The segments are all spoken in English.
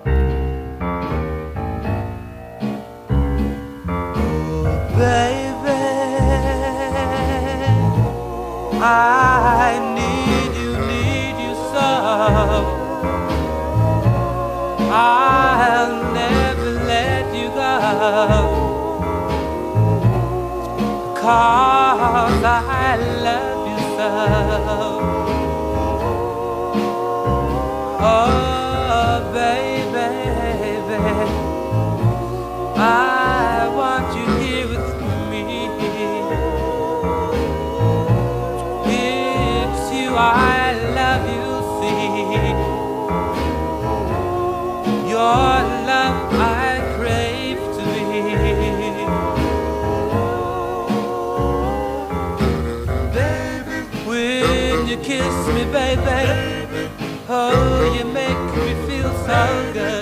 Baby, I need you so. I'll never let you go, 'cause I love you so. Oh, baby, I want you here with me. It's you I love, you see. Your love I crave to be. Baby, when you kiss me, baby, oh, you make me feel so good.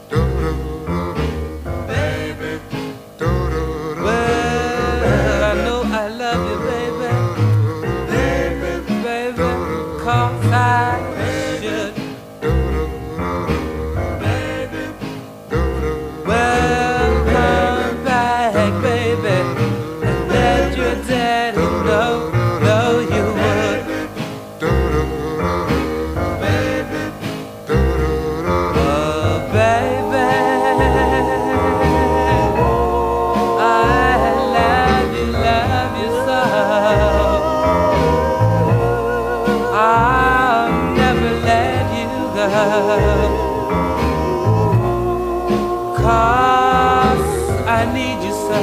Cause I need you so.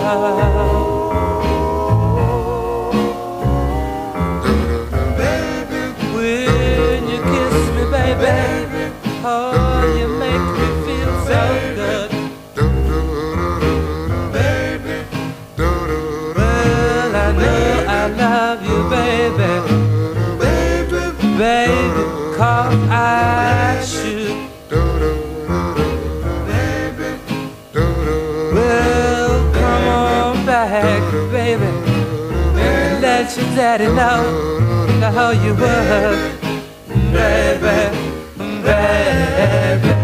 Baby, when you kiss me, baby, oh, you make me feel so good. Baby, well, I know I love you, baby. Baby, 'cause I should. Well, come on back, baby, and let your daddy know how you were, baby, baby.